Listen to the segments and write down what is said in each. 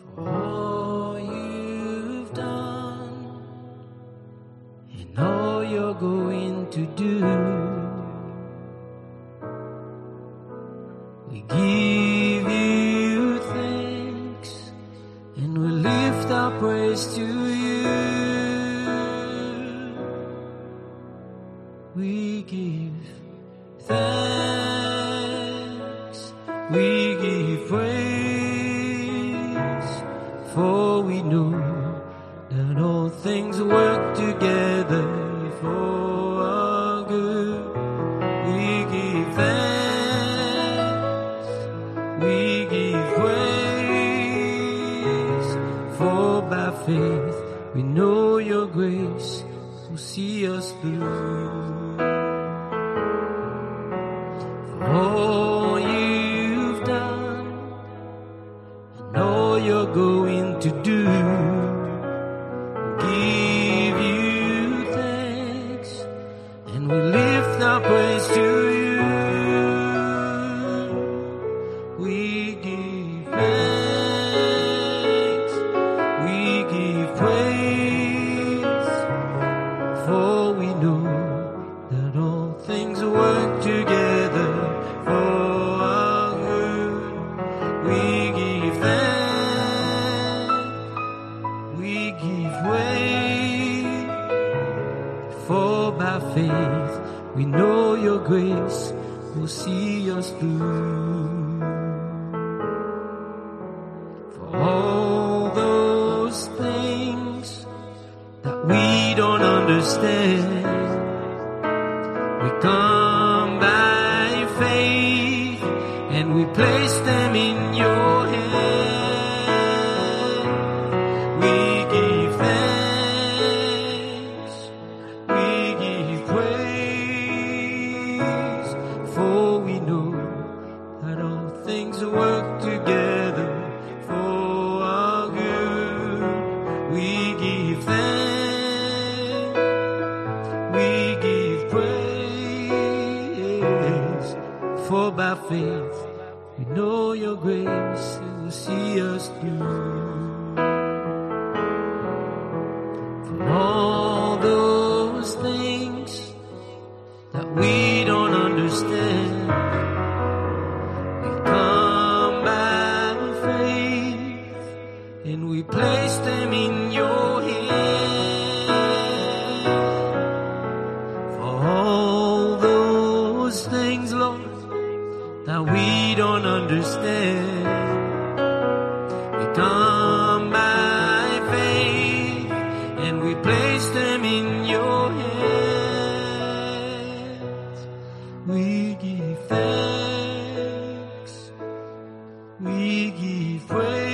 for all you've done and all you're going to do. We give you thanks and we lift our praise to you. We give thanks, we give praise, for we know that all things work together for our good. We give thanks, we give praise, for by faith we know your grace will see us through. For all you've done and all you're going to do, give you thanks and we lift our praise to you. We give thanks, we give praise, for we know that all things work together for our good. We give thanks, we give praise, for by faith we know your grace will see us through. For all those things that we don't understand, we come by faith and we place them in your hand. We give thanks, we give praise, for we know that all things work together for our good. We give thanks, we give praise, for by faith we know your grace will see us through. For all those things that we don't understand, we come by faith and we place them in your hand. For all those things, Lord, that we don't understand, we come by faith and we place them in your hands. We give thanks, we give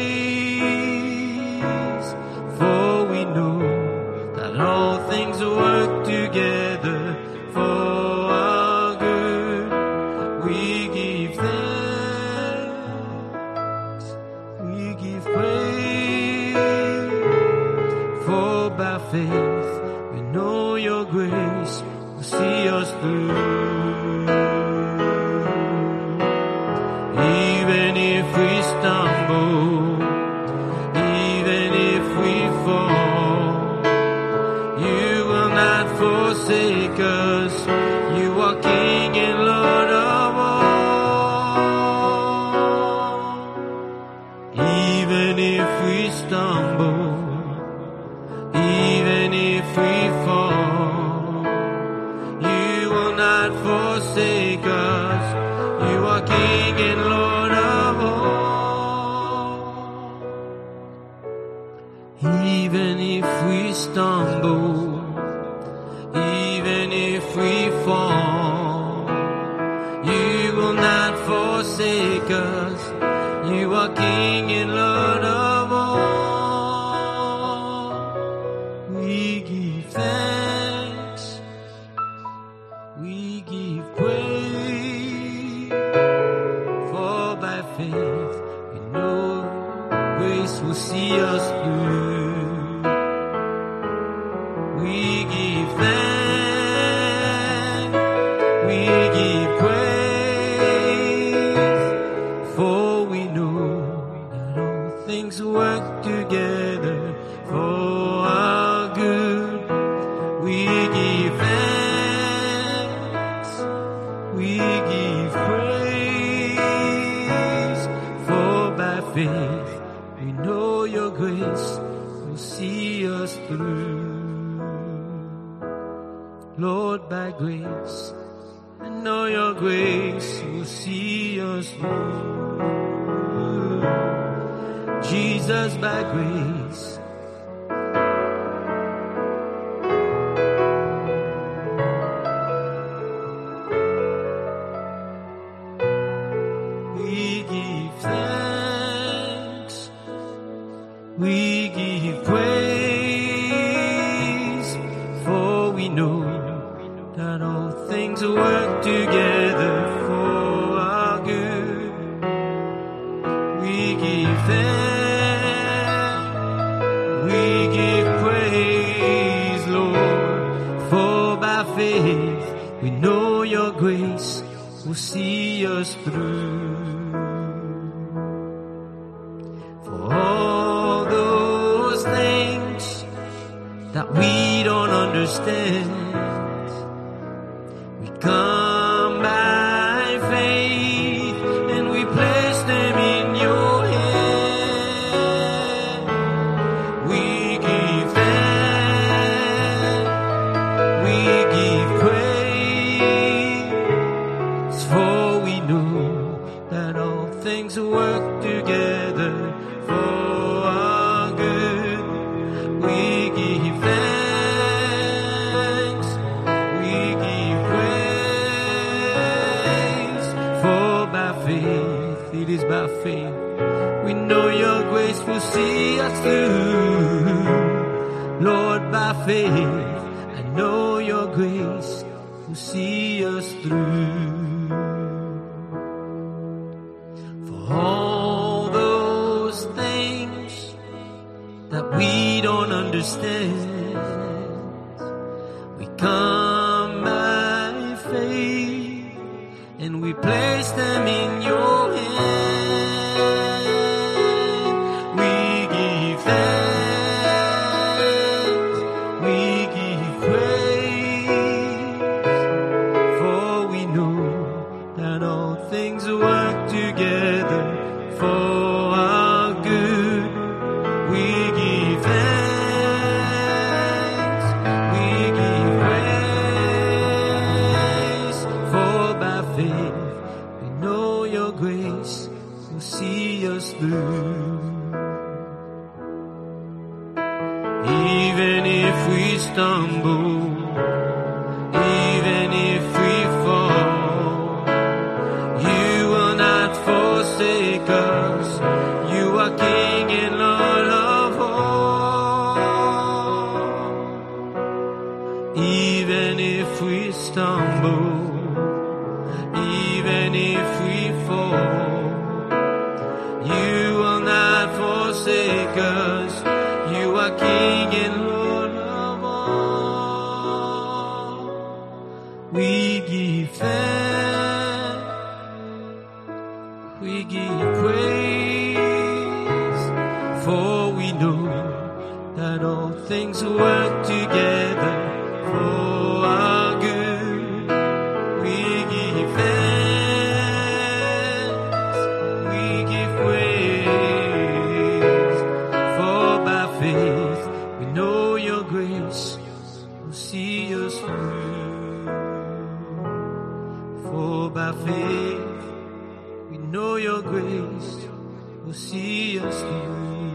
praise, for we know that all things work together for our good. We give thanks, we give praise, for by faith we know your grace will see us through. Even if we stumble, even if we fall, you will not forsake us. You are King and Lord of all. Even if we stumble, even if we fall, you will not forsake us. You are King and Lord of all. Even if we stumble, even if we fall, you will not forsake us. You are King and Lord of all. We give thanks, we give praise, for by faith we know grace will see us through. We give thanks, we give praise, for we know that all things work together for our good. We give thanks, we give praise, for by faith we know your grace will see us through. Lord, by grace, I know your grace will see us through. Jesus, by grace, we give thanks, we give praise, for we know that all things work together for our good. We give thanks, we give praise, Lord, for by faith we know your grace will see us through. For all those things that we don't understand, we come by faith and we place them in your hand. We give thanks, we give praise, for we know that all things work together for our good. We give thanks, we give praise, for by faith, it is by faith, we know your grace will see us through. Lord, by faith, I know your grace will see us through. For all those things that we don't understand, we come by faith and we place them in your hand. We give thanks, we give praise, for we know that all things work together for our good. We give thanks, we give praise, for by faith we know your grace will see us through. Even if we stumble, even if we fall, you will not forsake us. You are King and Lord of all. Even if we stumble, even if we fall, you will not forsake us. You are King and Lord of all. We give thanks, we give praise, for we know that all things work together for our good. We give thanks, we give praise, for by faith we know your grace will see us through. For by faith we know your grace will see us through.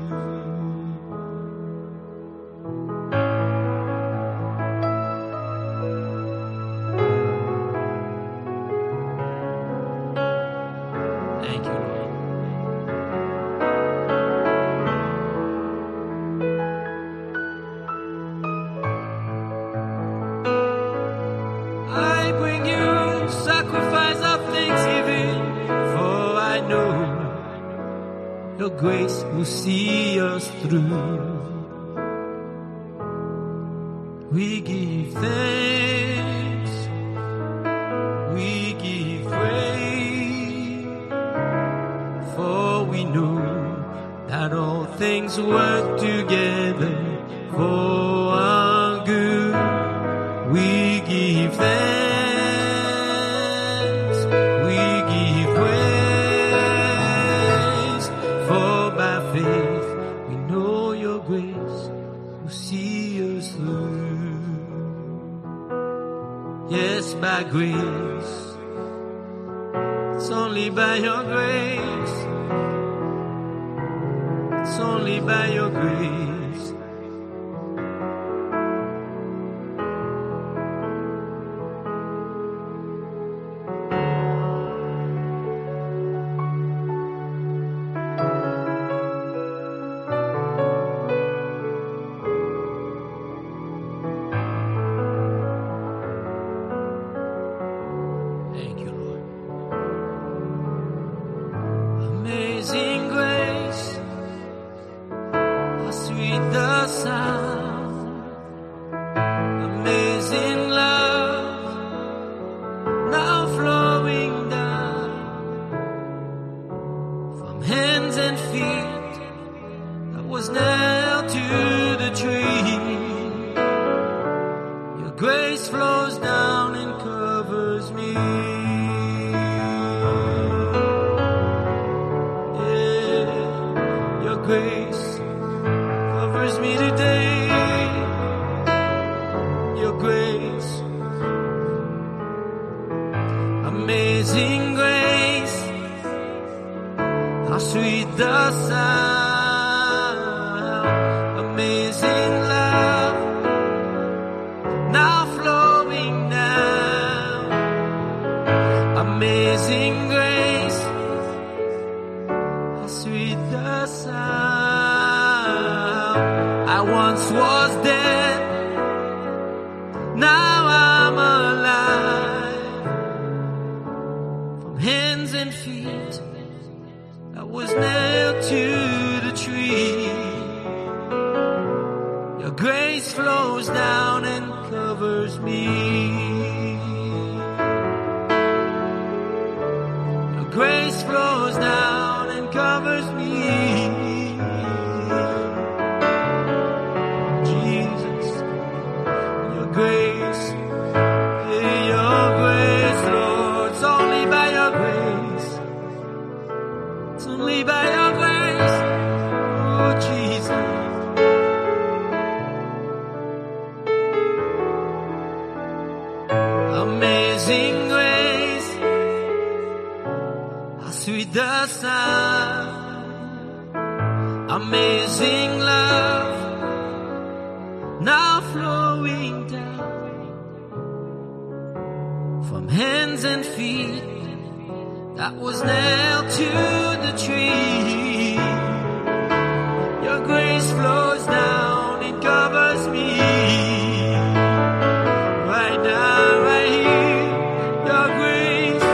Thank you, Lord. I bring you sacrifice of thanksgiving, for I know your grace will see us through. We give thanks, we give praise, for we know that that all things work together for our good. We give thanks, we give praise, for by faith we know your grace will see us through. Yes, by grace, it's only by your grace, it's only by your grace. Amazing grace, how sweet the sound. Amazing love, now flowing down from hands and feet that was nailed to the tree. Your grace flows down and covers me. Grace covers me today. Your grace, amazing grace, how sweet the sound. Amazing love, now flowing down. Amazing grace, how sweet the sound. I once was dead, now I'm alive. From hands and feet that was nailed to the tree. Your grace flows down and covers me. Your grace flows down and covers me. Grace, your grace, Lord, it's only by your grace, it's only by your grace, oh Jesus. Amazing grace, how sweet the sound. Amazing love, now flowing down from hands and feet that was nailed to the tree. Your grace flows down and covers me. Right now, right here, your grace.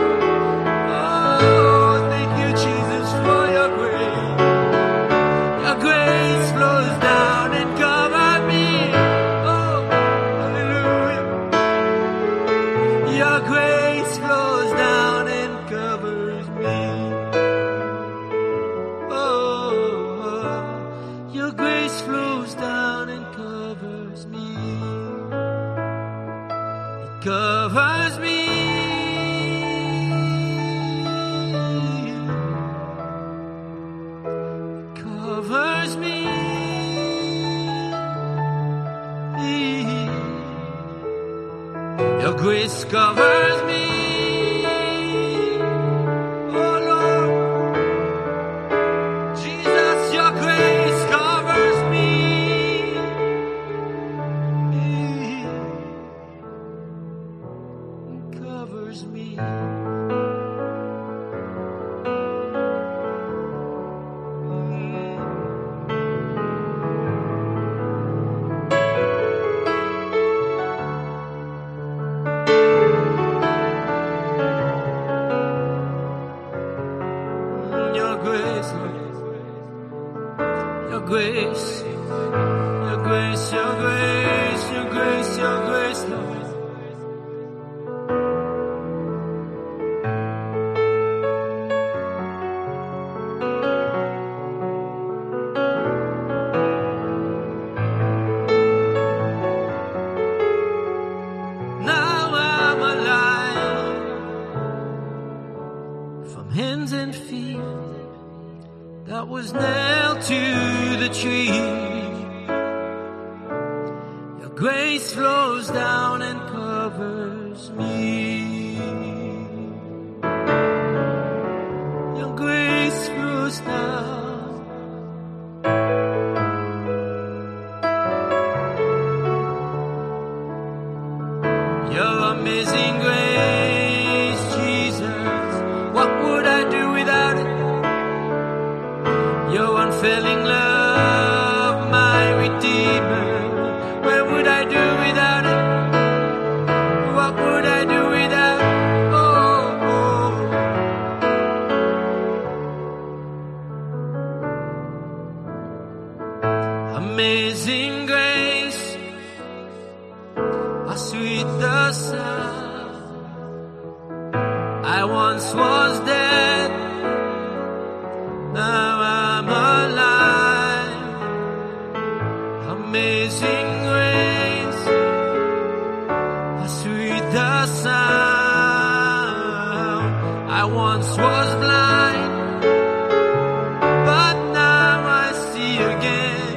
Oh, thank you, Jesus, for your grace. Your grace flows down and covers me. Oh, hallelujah. Your grace flows down and covers me. Oh, your grace flows down and covers me. It covers me. It covers me. Your grace covers me. Oh Lord, Jesus, your grace covers me. It covers me. Your grace, your grace, your grace, your grace, your grace, your grace, Lord. nailed to the tree. Your grace flows down and covers me. Your grace flows down. Your amazing grace, Jesus, what would I do without it? Your unfailing love, my Redeemer, where would I do without it? What would I do without it? Amazing grace, how sweet the sound. I once was dead, now I'm alive. Amazing grace, how sweet the sound. I once was blind, but now I see again.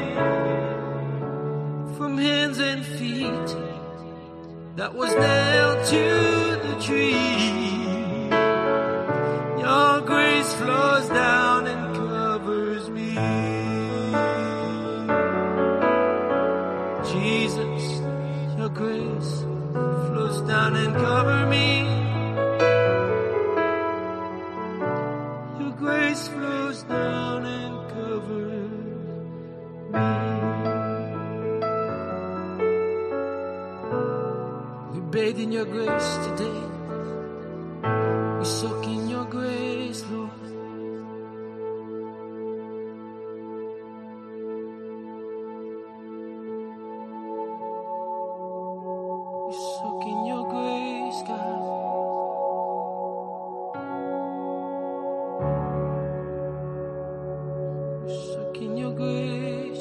From hands and feet that was nailed to the tree, your grace flows down and covers me. Jesus, your grace flows down and covers me. Your grace flows down and covers me. We bathe in your grace today. We soak in your grace, Lord. We soak in your grace, God. We soak in your grace.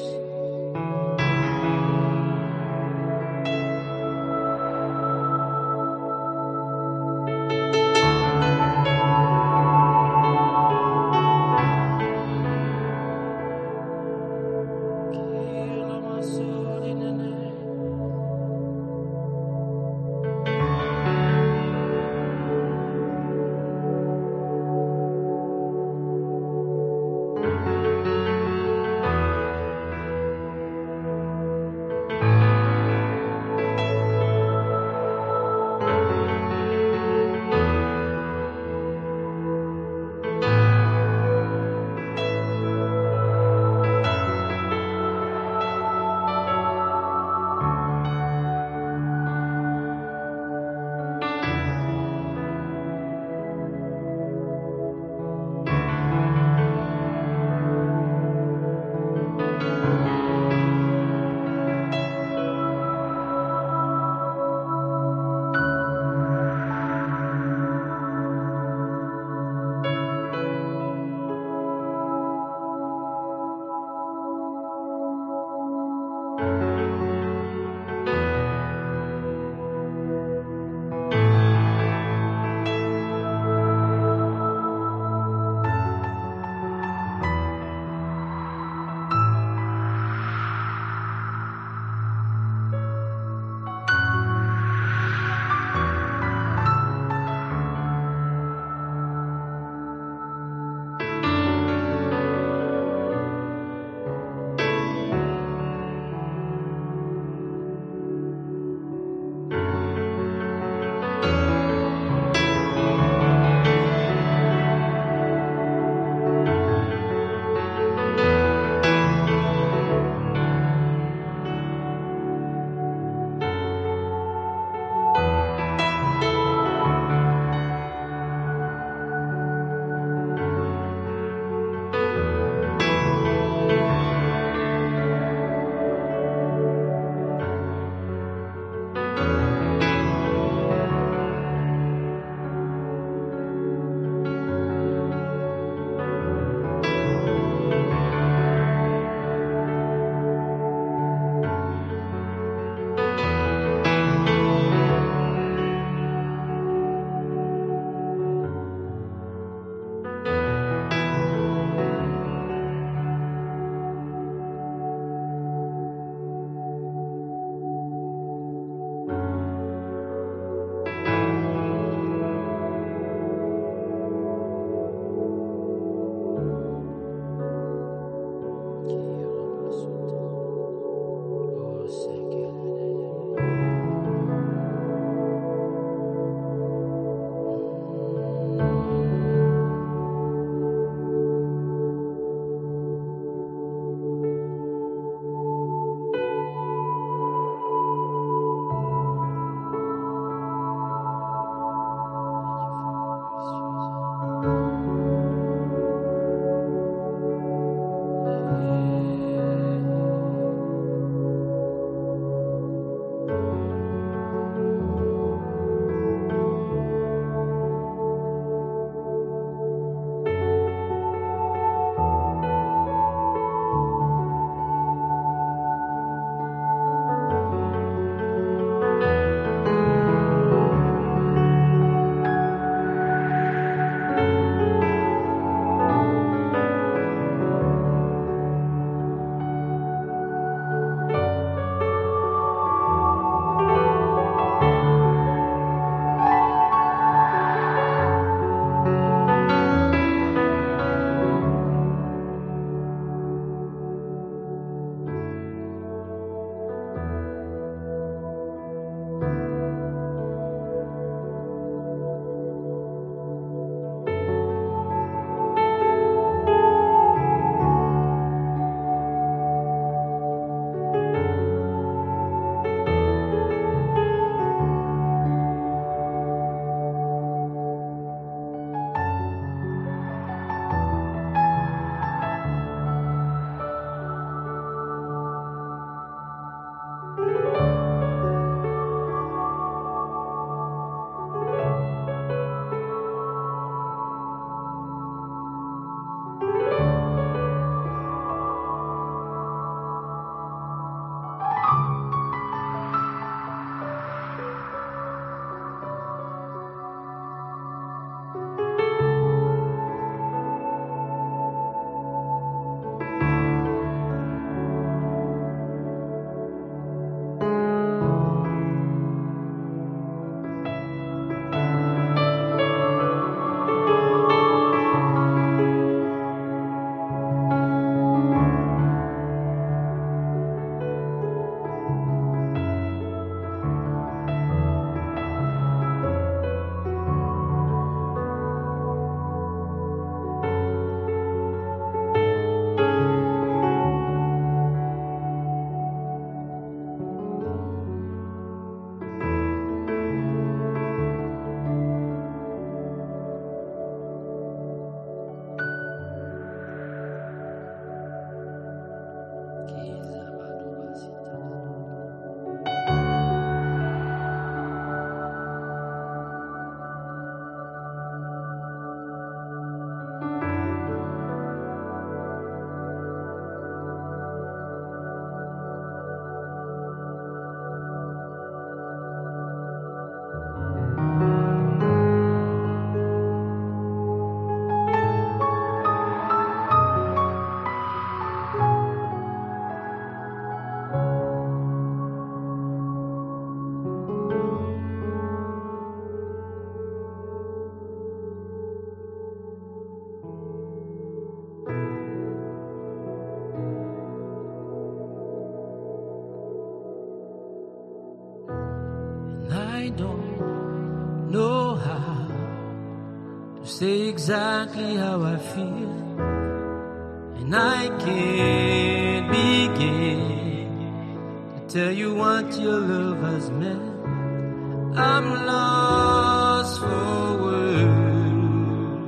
don't know how to say exactly how I feel, and I can't begin to tell you what your love has meant. I'm lost for words.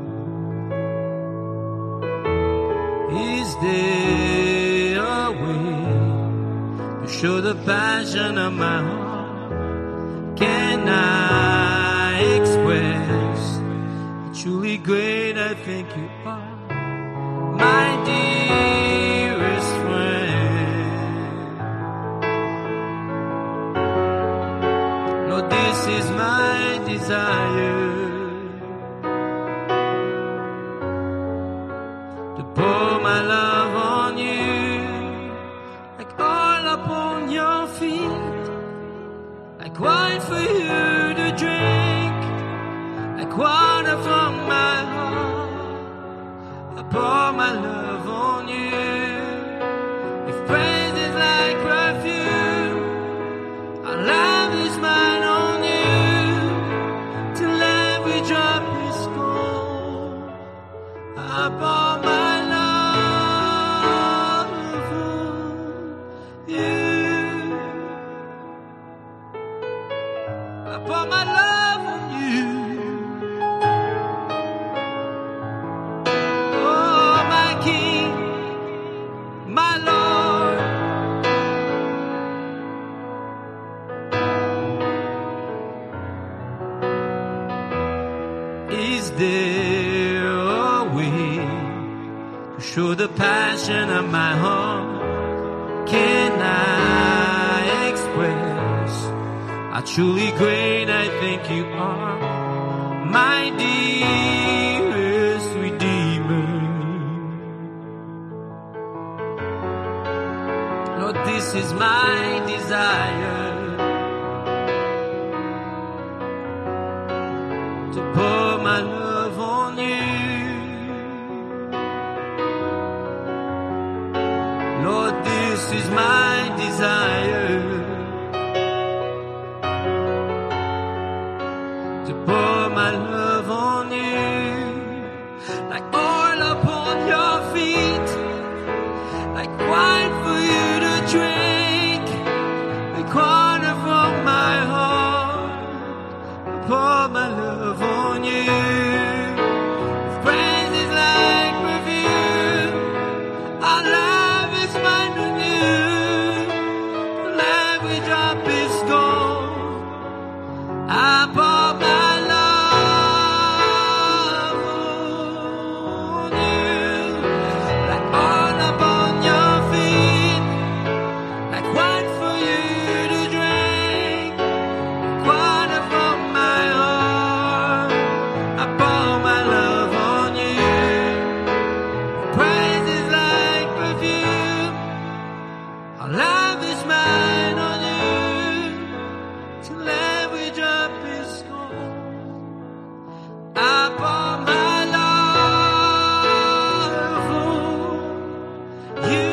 Is there a way to show the passion of my heart? Can I express how truly great I think you are, my dearest friend? Lord, this is my desire, to pour my love on you, like oil upon your feet, like wine for you to drink, like water from my heart. I pour my love on you. If praise is like perfume, our love is mine on you, till every drop is gone. I pour my love on you. I pour my love on you. Oh, my King, my Lord. Is there a way to show the passion of my heart? Can I express how truly great I think you are, my dearest Redeemer? Lord, this is my desire, to pour my love on you. Lord, this is my desire, to pour my love on you, like oil upon your feet, like wine for you to drink, like water from my heart. I pour my love on you. If praise is like perfume, our love is mine on you, till every drop is gone. I pour my love on you, like oil upon your feet, like wine for you to drink, like water from my heart. I pour my love on you. Praise is like perfume, our love is mine on you, till every drop is gone. I pour my love on you.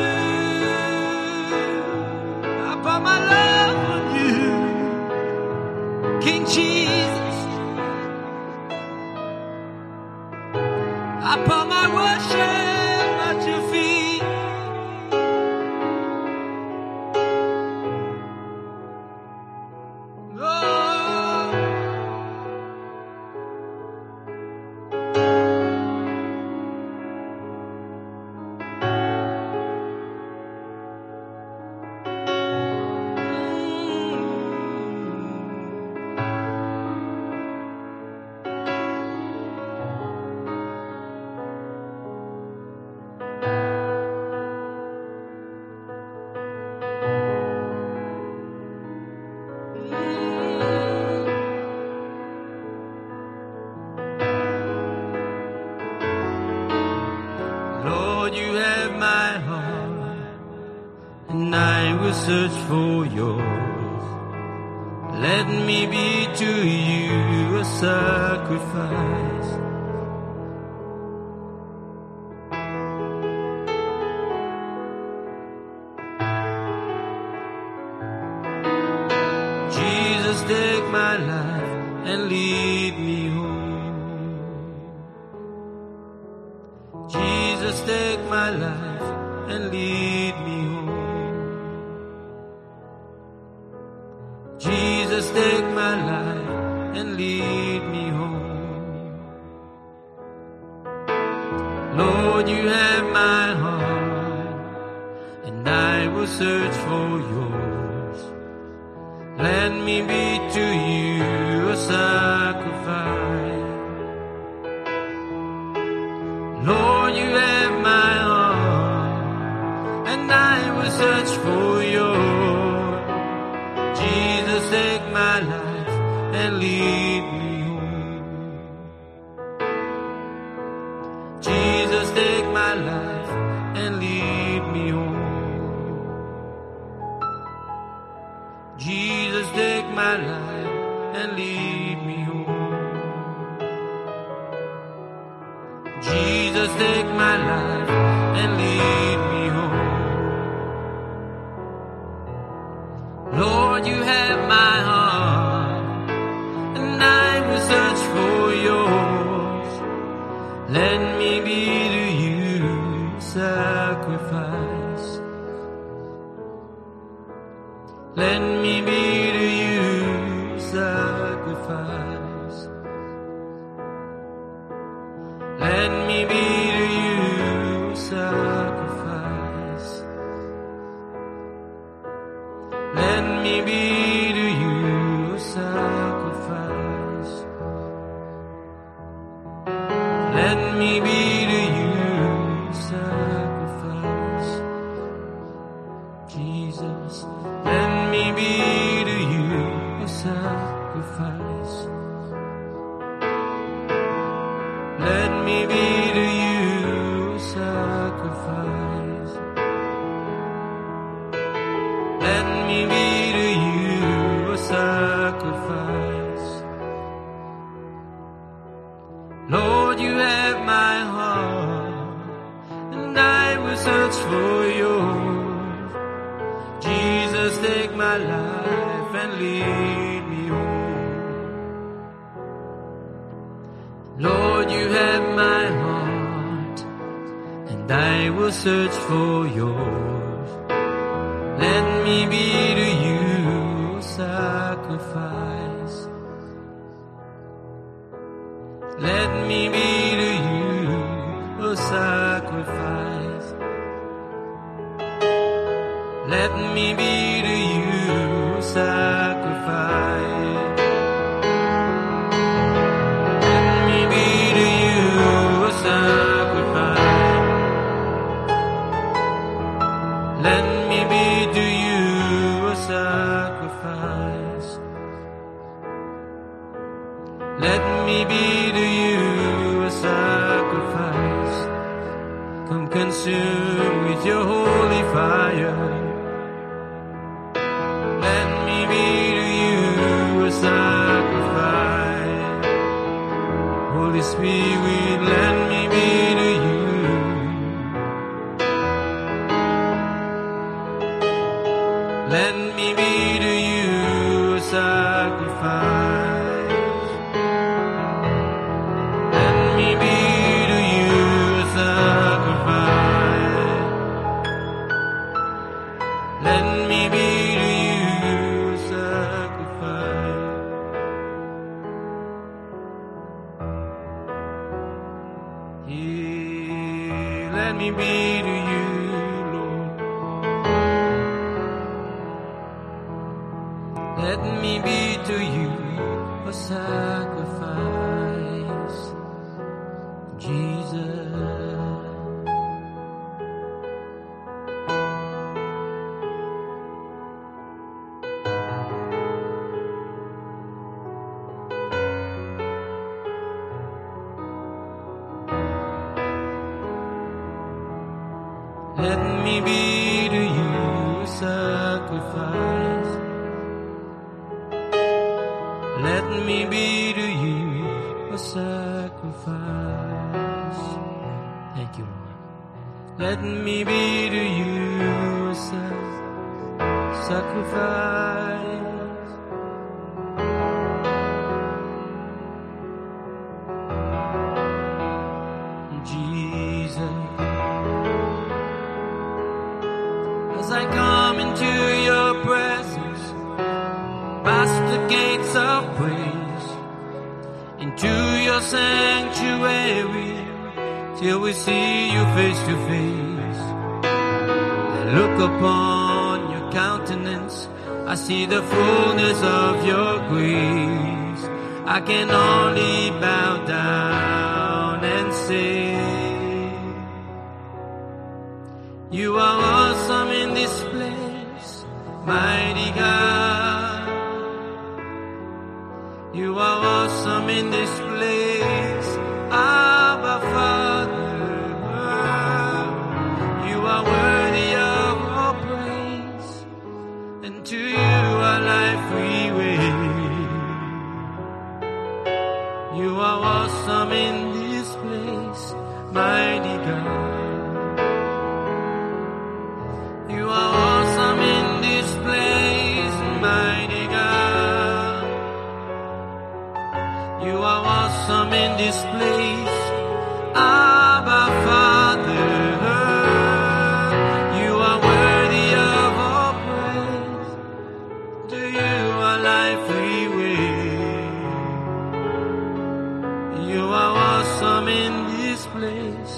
I pour my love on you, King Jesus. I pour my worship at your feet. Oh, Lord, you have my heart, and I will search for yours. Let me be to you a sacrifice. Jesus, take my life. and lead me home. Jesus, take my life and lead me home. Jesus, take my life and lead me home. Lord, you have my heart, and I will search for yours. Let me be to you a sacrifice. Lord, you have my heart, and I will search for yours. Jesus, take my life and lead me home. Jesus, take my life and lead me home. Jesus, take my life and lead me home. Jesus, take my life and lead me home. Lord, you have my heart, and I will search for yours. Let me be to you sacrifice. Let me be to you sacrifice. Let me be to you sacrifice. Let me be to you sacrifice. Let me be to you sacrifice. Jesus, let me be to you a sacrifice. Let me be to you a sacrifice. Let me be to you a sacrifice. Lord, you have my heart, and I will search for yours. Jesus, take my life and lead me home. Lord, you have my heart, and I will search for yours. Let me be to you a sacrifice. Let me be to you a sacrifice. Let me be to you a sacrifice. Let me be to you a sacrifice. Let me be to you a sacrifice. Let me be to you a sacrifice. Come consume with your holy fire. Let me be to you a sacrifice. Holy Spirit, let me be to you. Let me be to you a sacrifice. Let me be to you a sacrifice. Let me be to you a sacrifice. Yeah, let me be to you, Lord. Let me be to you a sacrifice, Jesus. Let me be to you a sacrifice. Let me be to you a sacrifice. Thank you, Lord. Let me be to you a sacrifice. As I come into your presence, past the gates of praise, into your sanctuary, till we see you face to face. I look upon your countenance, I see the fullness of your grace. I can only bow down and say, you are awesome in this place, mighty God. You are awesome in this place, Abba Father. You are worthy of all praise, and to you our life we wait. You are awesome in this place, mighty God. You are awesome in this place, mighty God. You are awesome in this place, Abba Father. You are worthy of all praise. To you our life we wait. You are awesome in this place,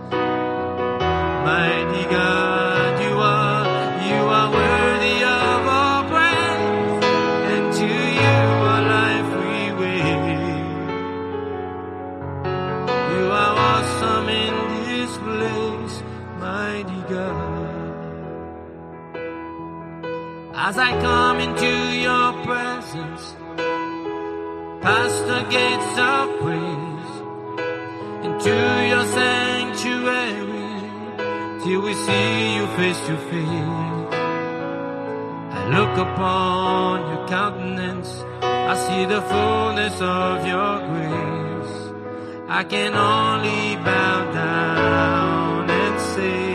mighty God. You are worthy of all praise, and to you our life we wait. You are awesome in this place, mighty God. As I come into your presence, past the gates of praise, into your sanctuary, till we see you face to face. I look upon your countenance, I see the fullness of your grace. I can only bow down and say,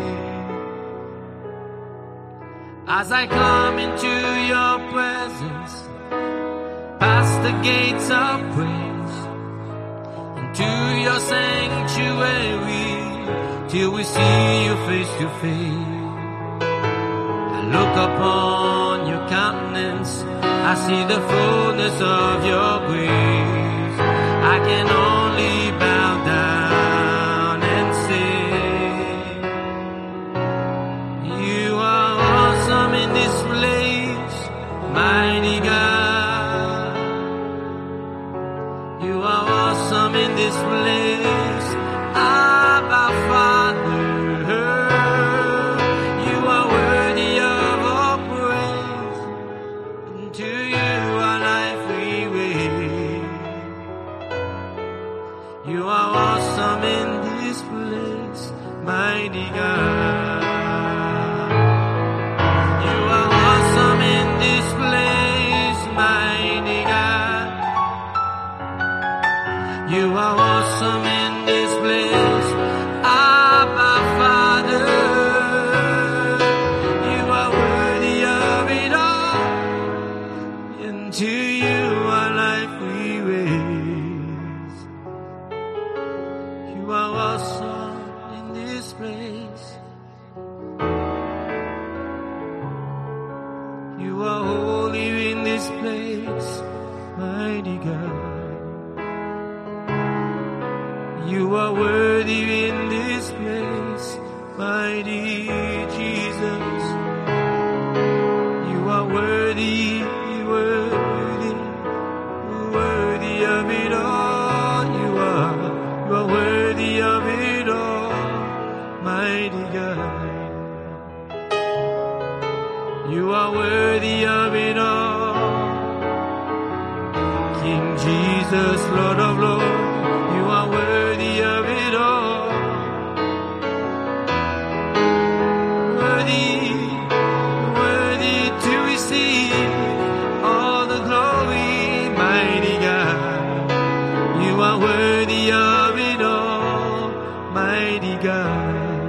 as I come into your presence, past the gates of praise, into your sanctuary, till we see you face to face. I look upon your countenance, I see the fullness of your grace. I can only bow down and say, you are awesome in this place, mighty God. You are awesome in this place, Abba Father. You are worthy of all praise, and to you our life we wait. You are awesome in this place, mighty God. You are awesome in this place, mighty God. You are awesome in this place, Abba Father. You are worthy of it all, and to you our life we wait. You are awesome in this place. You are holy in this place, mighty God. You are worthy in this place, mighty Jesus. You are worthy, worthy, worthy of it all. You are worthy of it all, mighty God. You are worthy of it all, King Jesus, Lord of Lords. You are worthy of it all. Worthy, worthy to receive all the glory, mighty God. You are worthy of it all, mighty God.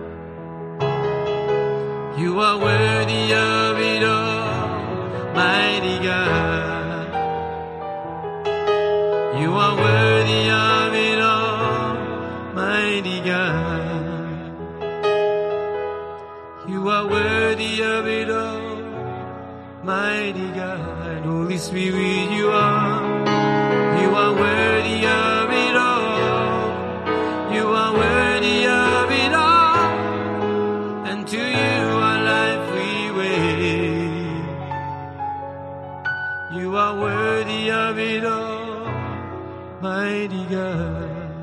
You are worthy of it all, mighty God. You are worthy of it all, mighty God. You You are worthy of it all. Mighty God, Holy Spirit, you are worthy of it all. You are worthy of it all. And to you our life we wait. You are worthy of it all, mighty God.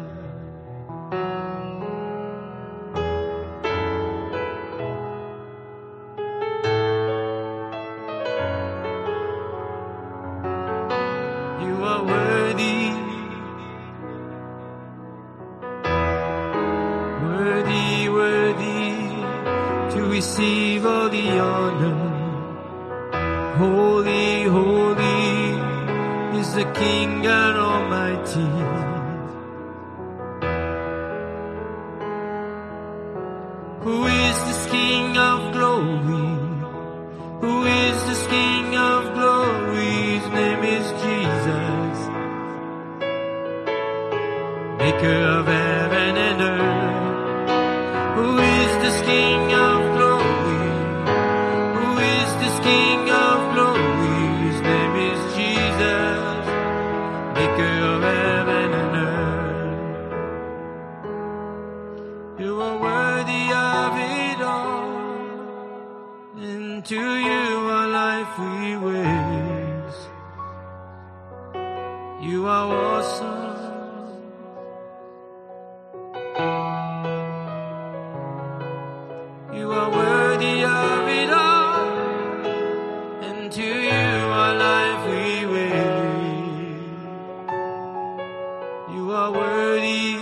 Receive all the honor. Holy, holy is the King God Almighty. Who is this King of glory? Who is this King of glory? His name is Jesus, Maker of heaven and earth. Who is this King of King of glory, his name is Jesus, Maker of heaven and earth. You are worthy of it all, and to you our life we waste. You are awesome. You are worthy of it all. To you our life we wait. You are worthy.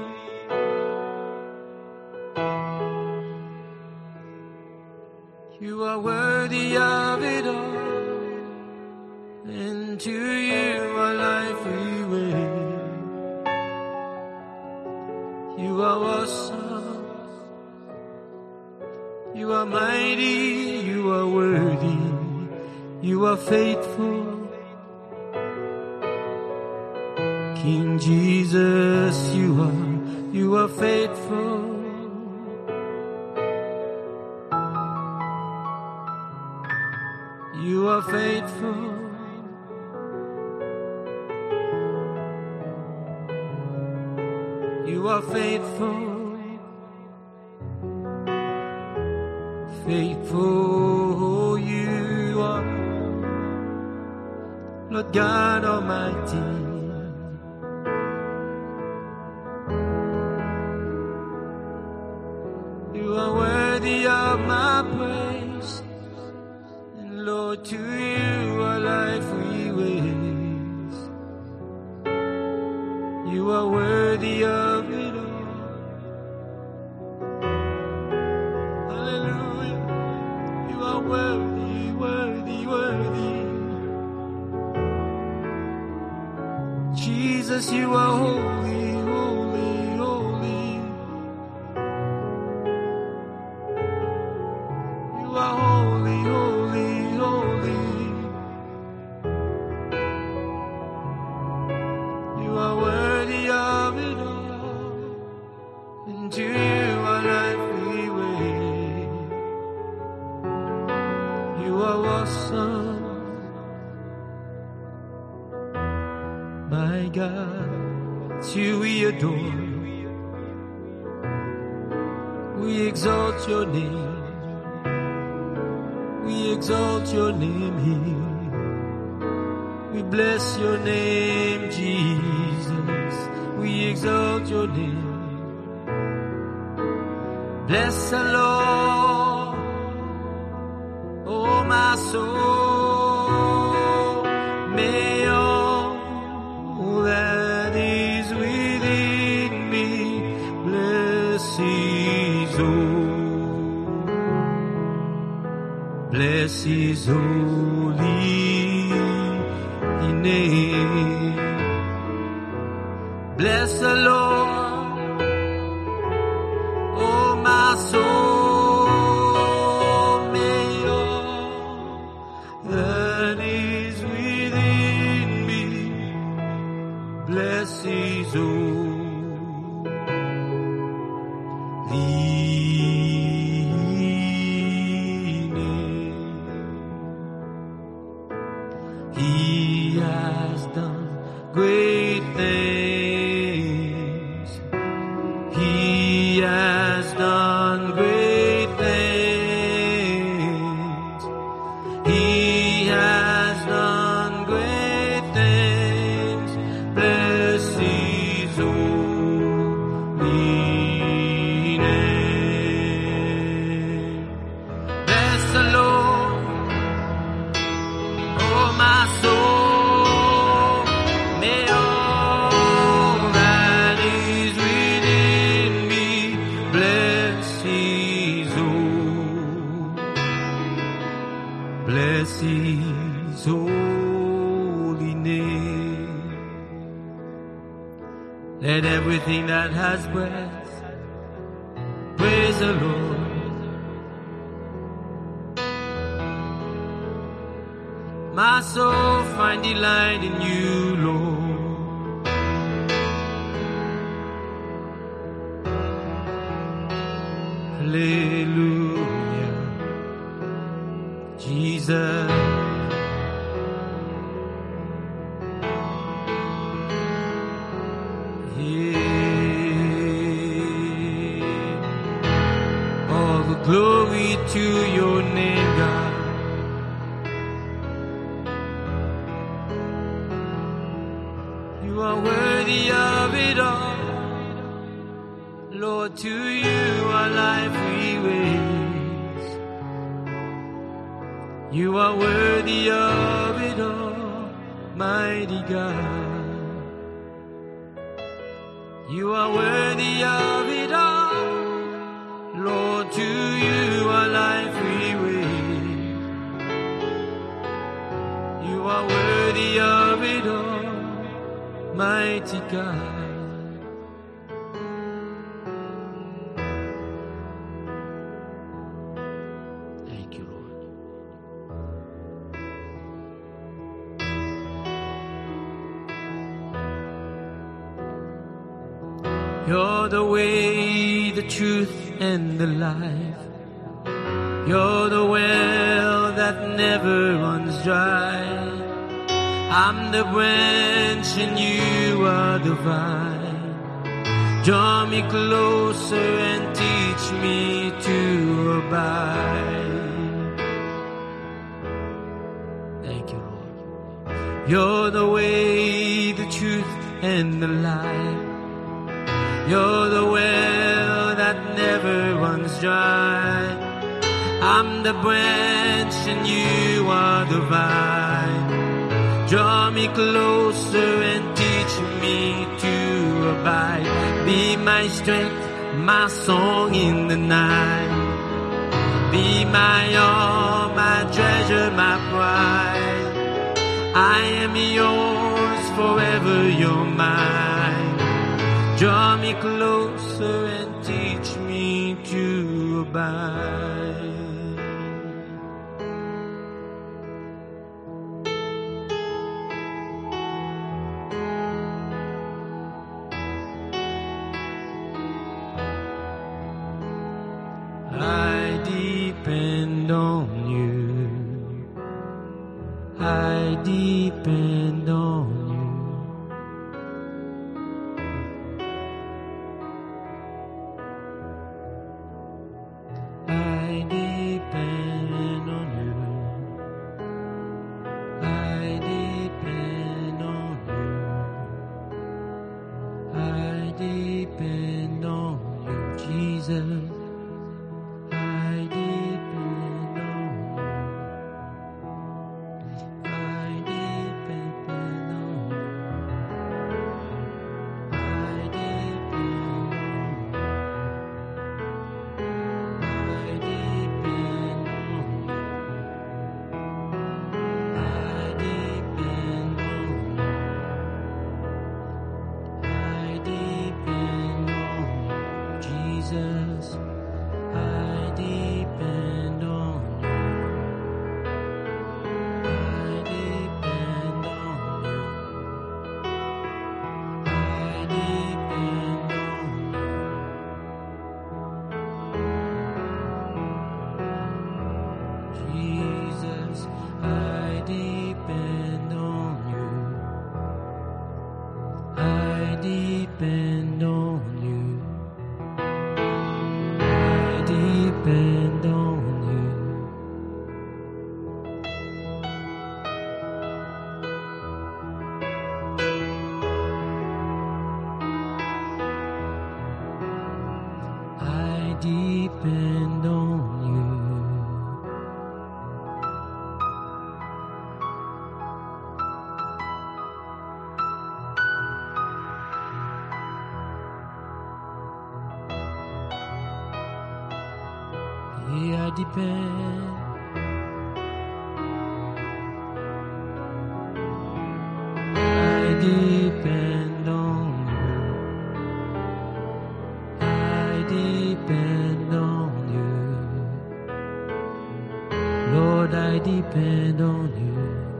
You are worthy of it all. And to you our life we wait. You are awesome. You are mighty. You are worthy. You are faithful, King Jesus, you are faithful. You are faithful. You are faithful. Faithful you are, Lord God Almighty. You are worthy of my praise, and Lord, to you our life we waste. You are worthy of it all. Hallelujah. You are worthy, worthy, worthy. Jesus, you are holy, holy, holy. You are holy, holy, holy. You are worthy of it all. And to you our life we wait. You are awesome. My God, you we adore, we exalt your name, we exalt your name here, we bless your name, Jesus, we exalt your name, bless the Lord, oh my soul, may all that is within me bless his holy name. Bless the Lord, oh my soul, may all that is within me bless his holy bless His holy name. Let everything that has breath praise the Lord. My soul find delight in you, Lord. Hallelujah, Jesus. Yeah. All the glory to your name, God. You are worthy of it all. Lord, to you our life we raise. You are worthy of it all, mighty God. You are worthy of it all. Lord, to you our life we raise. You are worthy of it all, mighty God. Thank you, Lord. You're the way, the truth, and the life. You're the well that never runs dry. I'm the branch and you are the vine. Draw me closer and teach me to abide. Thank you, Lord. You're the way, the truth, and the life. You're the well that never runs dry. I'm the branch and you are the vine. Draw me closer and teach me to abide. Be my strength, my song in the night. Be my all, my treasure, my pride. I am yours, forever you're mine. Draw me closer and teach me to abide. I depend on you. I depend on you. I depend on you. I depend on you. I depend on you, Jesus. I depend on you. I depend on you. I depend on you. Jesus, I depend on you. I depend on you. I depend on you. Jesus, I depend on you. I depend on you. Depend on you. I depend on you. Yeah, I depend. depend on you. I depend on you. Lord, I depend on you.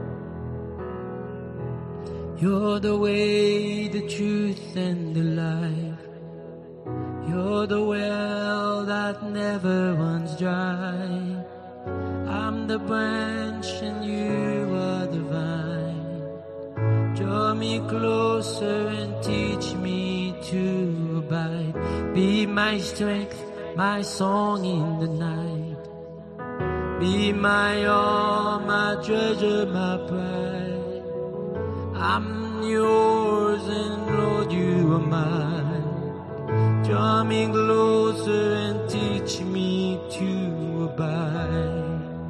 You're the way, the truth, and the life. You're the well that never runs dry. I'm the branch and you are the vine. Draw me closer and teach me to abide. Be my strength, my song in the night. Be my all, my treasure, my pride. I'm yours and Lord, you are mine. Draw me closer and teach me to abide.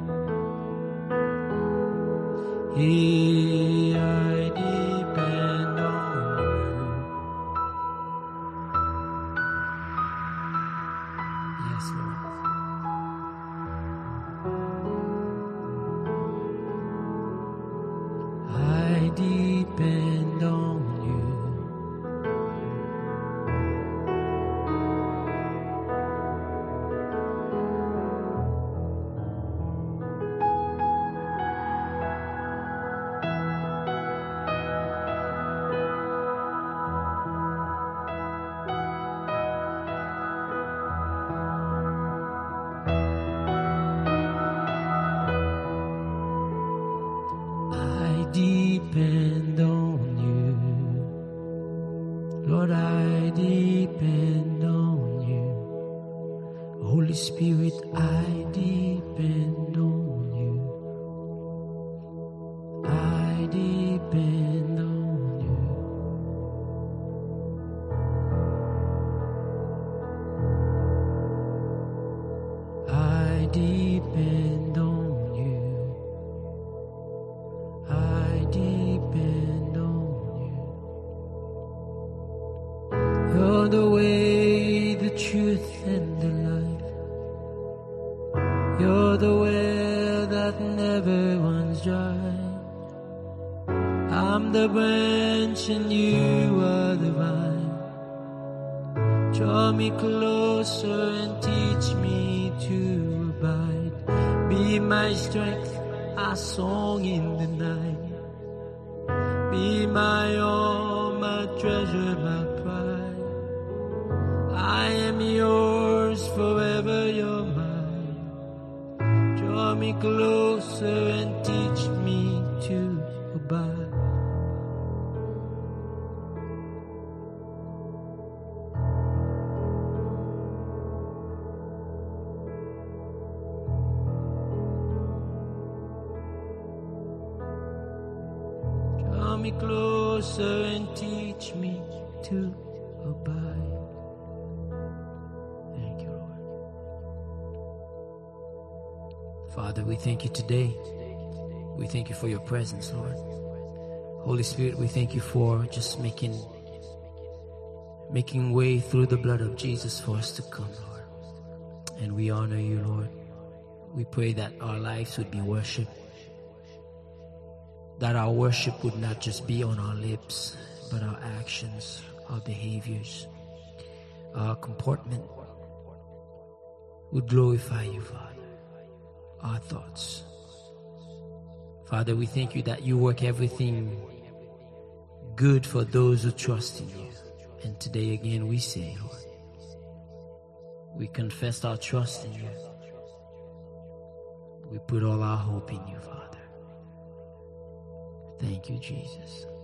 Here I depend on you. Yes, Lord. I depend on you. Depend on you, Lord, I depend on you. Holy Spirit, I depend on you. I depend on you. I depend on you. I depend on you. You're the way, the truth, and the life. You're the well that never runs dry. I'm the branch and you are the vine. Draw me closer and teach me to abide. Be my strength, a song in the night. Be my all, my treasure, my pride. I am yours, forever you're mine. Draw me closer and teach me to abide. Draw me closer and teach me to abide. Thank you, Lord. Father, we thank you today. We thank you for your presence, Lord. Holy Spirit, we thank you for just making way through the blood of Jesus for us to come, Lord. And we honor you, Lord. We pray that our lives would be worship. That our worship would not just be on our lips, but our actions, our behaviors, our comportment would glorify you, Father. Our thoughts. Father, we thank you that you work everything good for those who trust in you. And today again we say, Lord, we confess our trust in you. We put all our hope in you, Father. Thank you, Jesus.